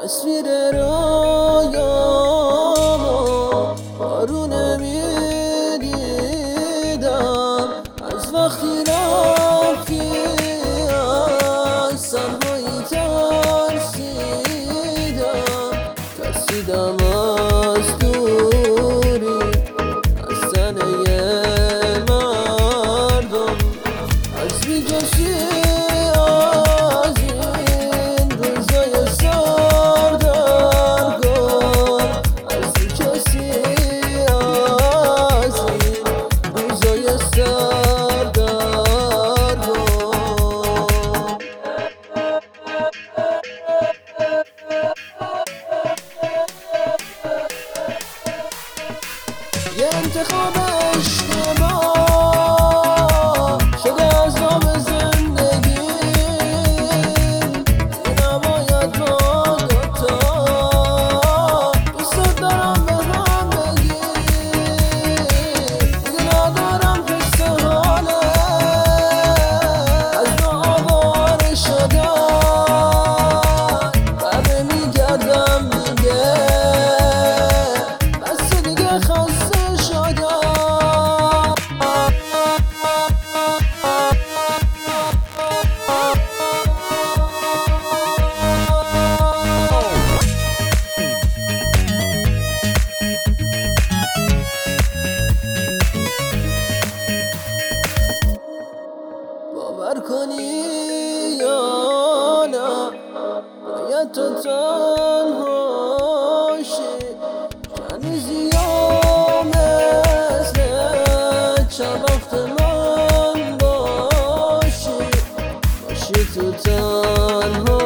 تصویر رویامو بارو نمیدیدم از وقتی رفتی از تنهایی ترسیدم از دوری از تنه مردم از بی‌کسی از این روزای سردرگم از بی‌کسی از این روزای سردرگم یه انتخاب اشتباه شده از نام زندگی نباید با دوتا دوست دارم به هم بگی دیگه ندارم حس حاله از ناآواره شدن بره میگردم دیگه بس دیگه خسته باور کنی یا نه باید تو تنهاشی هنوزی یا مثل چند وقت من باشی تو تنها